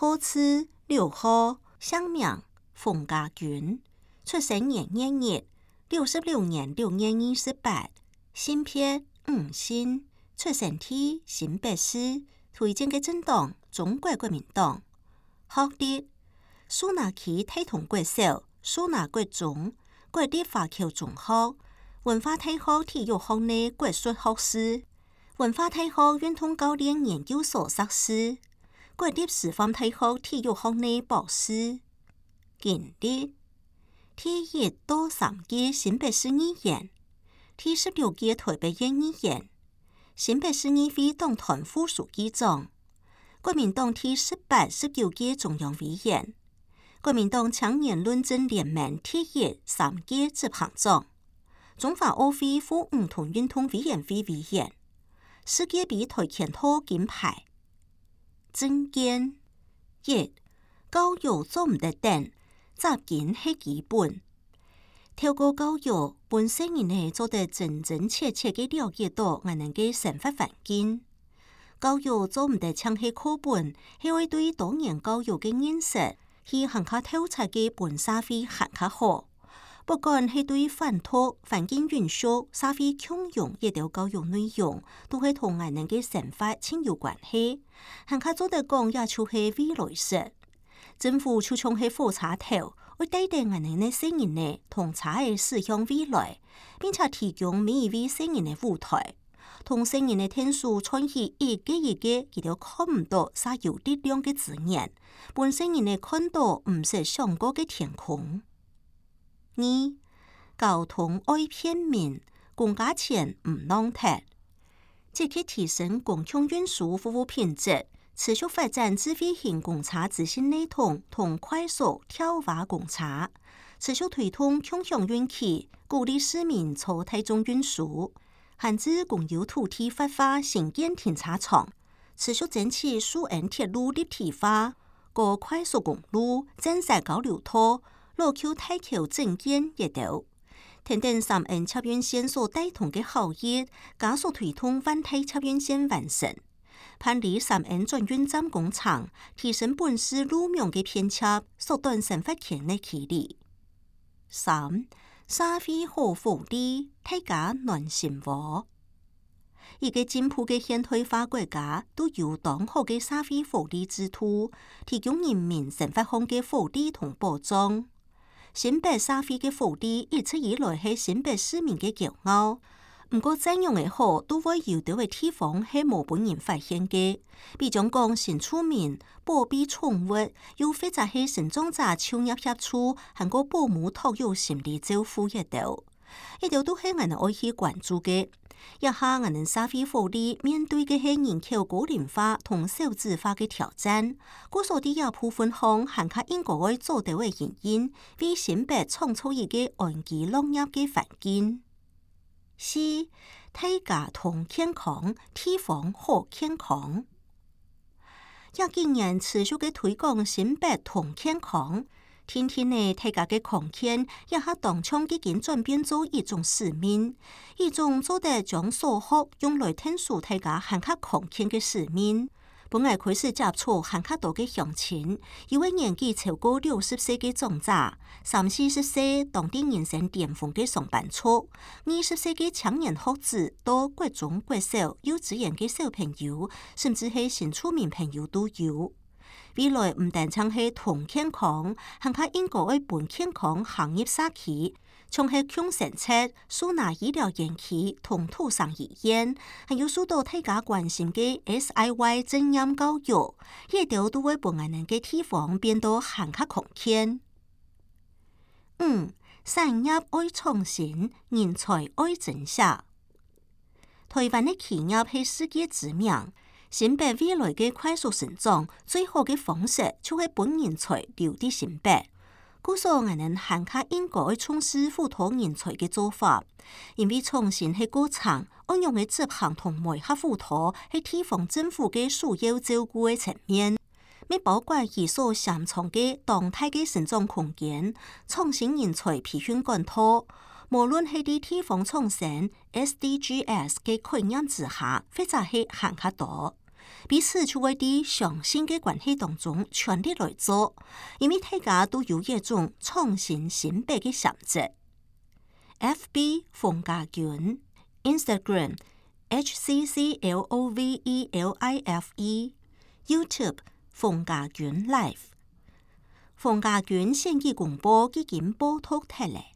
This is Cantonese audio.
好字6號，鄉名馮家軍，出生年2月，66年6月28，性別5性，出生地新北市，推薦嘅政黨中國國民黨。學歷蘇拿區大同國小、蘇拿國中、國立華僑中學、文化大學體育學內國術學士、文化大學運動教練研究所碩士、國立師範大學體育學內博士。經歷第1到3屆新北市議員，第16屆台北縣議員，新北市議會黨團副書記長，國民黨第18、19屆中央委員，國民黨青年論政聯盟第1、3屆執行長，中華奧會副兒童運動委員會委員，世界比跆拳道金牌。政見1，教育做唔得等，習慣係基本。透過教育，本身人係做得真真切切嘅了解到我哋嘅生活環境。教育做唔得像係課本，係會對多元教育嘅認識，去更加透徹嘅本社會更加好。不管係對反托、環境允許、社會共融一條教育內容，都係同我哋嘅生活親有關係。更加做得講，也就係未來式。政府就像係火車頭，會帶領我哋嘅青年呢同車嘅駛向未來，並且提供每一位青年嘅舞台。同青年嘅天數創起一個一個，佢哋看唔到啥有力量嘅資源，本青年嘅看到唔是想過嘅天空。2，交通愛便民，公家錢唔浪費，積極提升公共運輸服務品質，持續發展智慧型公車資訊系統同快速跳滑公車，持續推動共享運氣，鼓勵市民坐大眾運輸。限制公有土地發化新建停車場，持續爭取蘇澳鐵路立體化，高快速公路、增設交流道、羅橋大橋整建一道，等等3岸插運線所帶動嘅效益，加速推動灣太插運線完成。辦理3岸轉運站工廠，提升本市路面嘅偏斜，縮短生活圈嘅距離。3，社會好福利，大家暖心窩。一個進步嘅現代化國家都有當好嘅社會福利制度，提供人民生活上嘅福利同保障。新北社會嘅福利一直以來係新北市民嘅驕傲。唔過怎樣嘅好，都會有啲嘅地方係冇本人發現嘅，比如講新住民、保庇寵物，又或者係成長者超入協助，韓國保姆托育心理照顧一條都係我哋愛去關注嘅。一下我哋社會福利面對嘅係人口高齡化同少子化嘅挑戰，故所啲有部分項韓國應該會做到嘅原因，為新北創造一個安居樂業嘅環境。4，大家同健康，地方好健康。有幾年持續嘅推廣新北同健康，天天呢大家嘅康健，也係當場已經轉變做一種使命，一種做得將所學用來聽數大家韓國康健嘅使命。本來開始接觸韓國多嘅鄉親，一位年紀超過60歲嘅長者，30-40歲當地人生巔峰嘅上班族，20歲嘅青年學子到國中、國小、幼稚園嘅小朋友，甚至係新出名朋友都有。未來唔單淨係同健康，韓國應該會本健康行業社區，從係強生設、蘇拿醫療園區同土生醫院，還有受到大家關心嘅 SIY 正音教育，一條都會幫我哋嘅地方變到韓國康健。5，產業愛創新，人才愛增值。台灣嘅企業係世界知名。新北未來嘅快速成長，最好嘅方式就係本人才留喺新北。故所我哋韓國應該從事輔導人才嘅做法，因為創新係過程，按用嘅執行同媒合輔導係地方政府嘅主要照顧嘅層面。咪包括佢所擅長嘅動態嘅成長空間、創新人才培訓管道，無論係啲地方創新 SDGs 嘅概念之下，或者係韓國多。 彼此就會喺上新嘅關係當中全力來做，因為大家都有一種創新新白嘅性質。FB 馮家軍 ，Instagram HCCLOVELIFE， YouTube 馮家軍 Life。馮家軍先期公佈已經報讀出嚟。